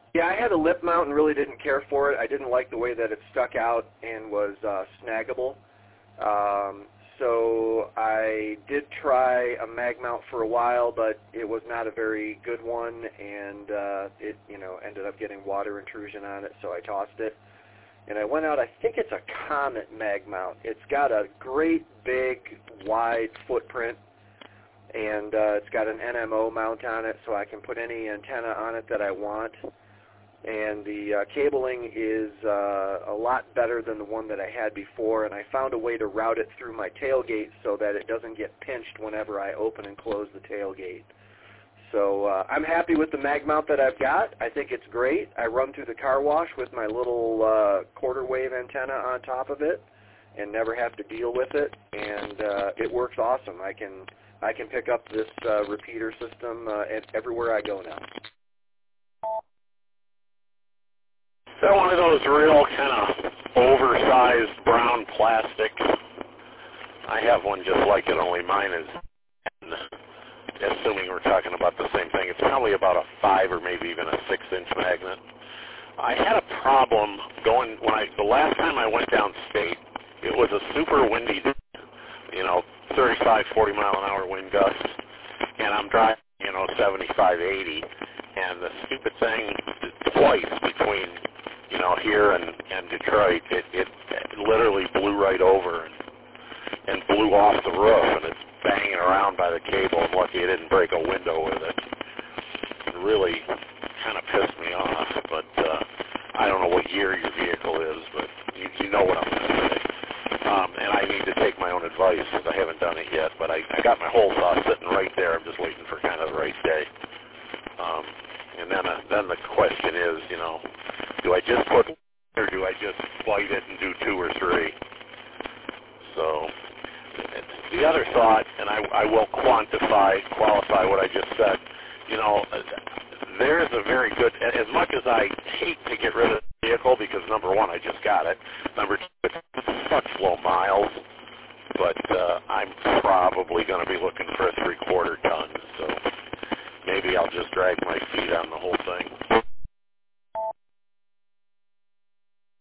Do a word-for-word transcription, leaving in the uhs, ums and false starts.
Yeah, I had a lip mount and really didn't care for it. I didn't like the way that it stuck out and was uh, snaggable. Um, so I did try a mag mount for a while, but it was not a very good one, and uh, it, you know, ended up getting water intrusion on it, so I tossed it. And I went out, I think it's a Comet mag mount. It's got a great big wide footprint, and uh, it's got an N M O mount on it, so I can put any antenna on it that I want. And the uh, cabling is uh, a lot better than the one that I had before, and I found a way to route it through my tailgate so that it doesn't get pinched whenever I open and close the tailgate. So uh, I'm happy with the mag mount that I've got. I think it's great. I run through the car wash with my little uh, quarter wave antenna on top of it and never have to deal with it, and uh, it works awesome. I can I can pick up this uh, repeater system uh, at everywhere I go now. They're one of those real kind of oversized brown plastic. I have one just like it, only mine is, assuming we're talking about the same thing, it's probably about a five or maybe even a six inch magnet. I had a problem going, when I, the last time I went downstate, it was a super windy day, you know, thirty-five, forty mile an hour wind gusts, and I'm driving, you know, seventy-five, eighty, and the stupid thing twice between, you know, here and, and Detroit, it, it, it literally blew right over and, and blew off the roof, and it's banging around by the cable. I'm lucky it didn't break a window with it. It really kind of pissed me off, but uh, I don't know what year your vehicle is, but you, you know what I'm going to say. Um, and I need to take my own advice because I haven't done it yet, but I, I got my whole saw sitting right there. I'm just waiting for kind of the right day. Um, and then, uh, then the question is, you know, do I just put or do I just fight it and do two or three? So the other thought, and I, I will quantify, qualify what I just said, you know, there is a very good, as much as I hate to get rid of the vehicle because, number one, I just got it. Number two, it's such low miles, but uh, I'm probably going to be looking for a three-quarter ton, so maybe I'll just drag my feet on the whole thing.